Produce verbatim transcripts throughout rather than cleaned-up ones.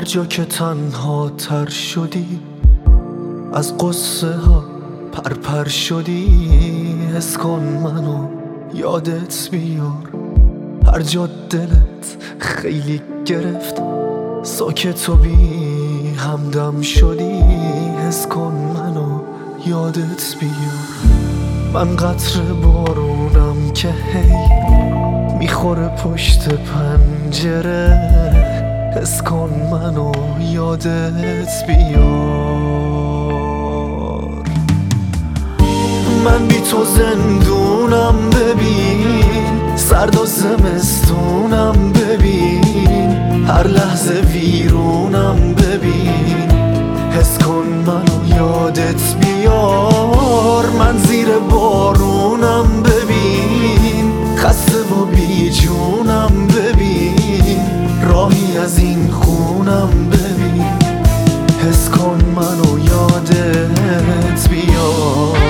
هر جا که تنها تر شدی، از قصه ها پرپر شدی، حس کن منو یادت بیار. هر جا دلت خیلی گرفت، ساکت و بی همدم شدی، حس کن منو یادت بیار. من قطره بارونم که هی میخوره پشت پنجره، حس کن منو یادت بیار. من بی تو زندونم ببین، سرد و زمستونم ببین، هر لحظه ویرونم ببین، حس کن منو یادت بیار. من زیر بارونم ببین، خسته و بی جونم ببین، راهی از این خونم ببین، حس کن منو یادت بیار.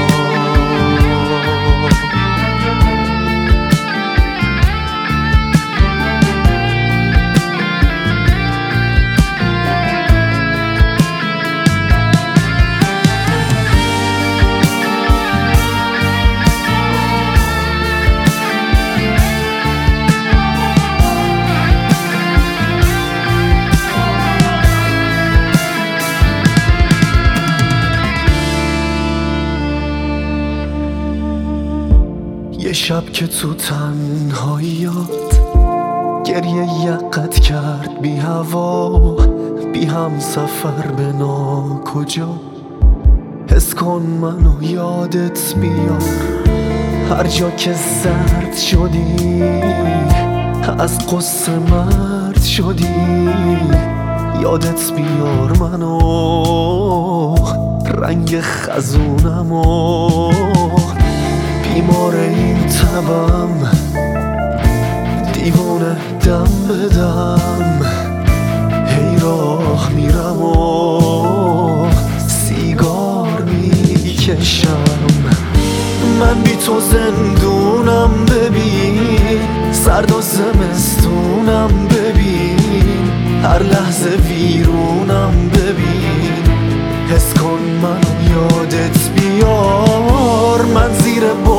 یه شب که تو تنهاییات گریه یقت کرد بی هوا، بی هم سفر به ناکجا، حس کن منو یادت بیار. هر جا که زرد شدی، از قصه مرد شدی، یادت بیار منو، رنگ خزونمو، بیمار این تبم، دیوونه دم به دم، هی راه میرم و سیگار میکشم. من بی تو زندونم ببین، سرد و زمستونم ببین، هر لحظه ویرونم ببین، حس کن منو یادت بیار. من زیر